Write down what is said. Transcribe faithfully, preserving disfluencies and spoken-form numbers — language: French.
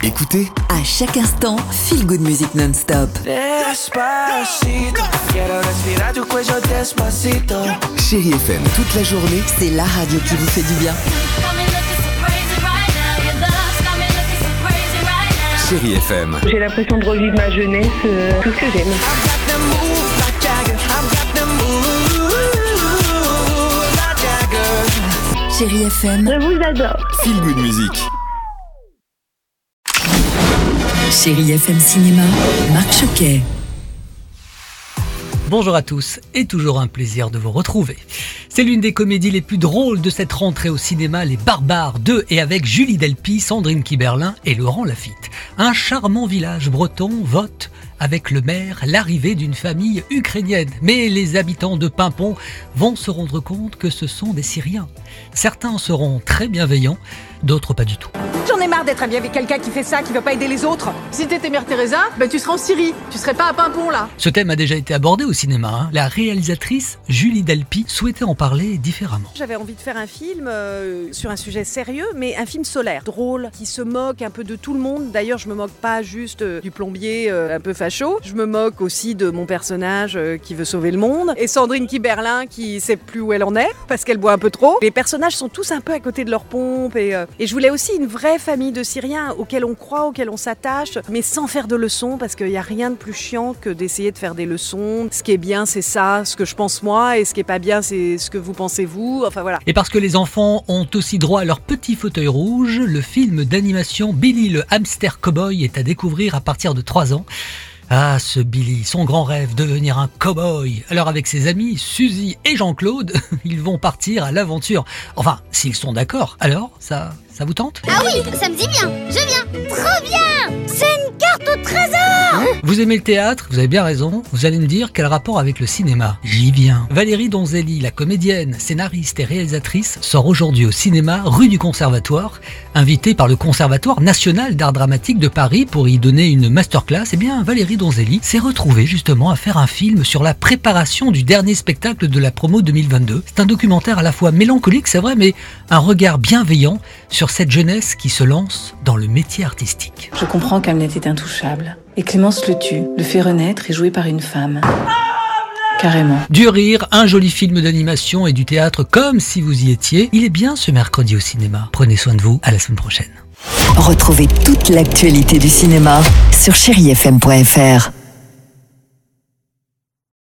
Écoutez, à chaque instant, Feel Good Music non-stop. Despacito, quiero respirar tu cuello despacito. Chérie F M toute la journée. C'est la radio qui vous fait du bien. Chérie F M. J'ai l'impression de revivre ma jeunesse, euh, tout ce que j'aime. Chérie F M, Je vous adore. Feel Good Music. Chérie F M Cinéma, Marc Choquet. Bonjour à tous, et toujours un plaisir de vous retrouver. C'est l'une des comédies les plus drôles de cette rentrée au cinéma, Les Barbares de et avec Julie Delpy, Sandrine Kiberlin et Laurent Lafitte. Un charmant village breton vote avec le maire l'arrivée d'une famille ukrainienne. Mais les habitants de Paimpont vont se rendre compte que ce sont des Syriens. Certains seront très bienveillants, d'autres pas du tout. J'en ai marre d'être ami avec quelqu'un qui fait ça, qui veut pas aider les autres. Si t'étais Mère Teresa, ben tu serais en Syrie. Tu serais pas à Paimpont là. Ce thème a déjà été abordé au cinéma. Hein. La réalisatrice Julie Delpy souhaitait en parler différemment. J'avais envie de faire un film euh, sur un sujet sérieux, mais un film solaire, drôle, qui se moque un peu de tout le monde. D'ailleurs, je me moque pas juste euh, du plombier euh, un peu facho. Je me moque aussi de mon personnage euh, qui veut sauver le monde. Et Sandrine Kiberlin qui sait plus où elle en est, parce qu'elle boit un peu trop. Les personnages sont tous un peu à côté de leur pompe. Et, euh, et je voulais aussi une vraie famille de Syriens auxquels on croit, auxquels on s'attache, mais sans faire de leçons, parce qu'il n'y a rien de plus chiant que d'essayer de faire des leçons. Ce qui est bien, c'est ça, ce que je pense moi, et ce qui est pas bien, c'est ce que vous pensez vous. Enfin voilà. Et parce que les enfants ont aussi droit à leur petit fauteuil rouge, le film d'animation Billy le hamster cowboy est à découvrir à partir de trois ans. Ah, ce Billy, son grand rêve, devenir un cow-boy. Alors avec ses amis, Suzy et Jean-Claude, ils vont partir à l'aventure. Enfin, s'ils sont d'accord. Alors, ça, ça vous tente ? Ah oui, ça me dit bien, je viens. Trop bien. C'est une carte au trésor. Vous aimez le théâtre ? Vous avez bien raison. Vous allez me dire quel rapport avec le cinéma ? J'y viens. Valérie Donzelli, la comédienne, scénariste et réalisatrice, sort aujourd'hui au cinéma rue du Conservatoire, invitée par le Conservatoire national d'art dramatique de Paris pour y donner une masterclass. Eh bien, Valérie Donzelli s'est retrouvée justement à faire un film sur la préparation du dernier spectacle de la promo deux mille vingt-deux. C'est un documentaire à la fois mélancolique, c'est vrai, mais un regard bienveillant sur cette jeunesse qui se lance dans le métier artistique. Je comprends qu'Hamlet est intouchable. Et Clémence le tue, le fait renaître et joué par une femme. Carrément. Du rire, un joli film d'animation et du théâtre comme si vous y étiez. Il est bien ce mercredi au cinéma. Prenez soin de vous, à la semaine prochaine. Retrouvez toute l'actualité du cinéma sur chéri f m point f r.